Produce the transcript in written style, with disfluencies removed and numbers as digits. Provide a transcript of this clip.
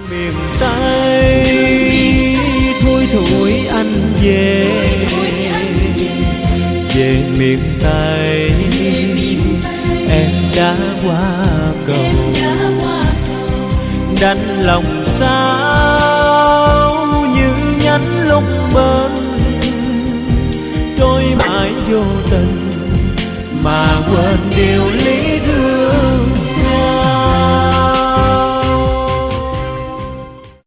miền Tây thui thủi anh về, về miền Tây em đã qua cầu, đành lòng sao như nhánh lúc bên, trôi mãi vô tình mà quên điều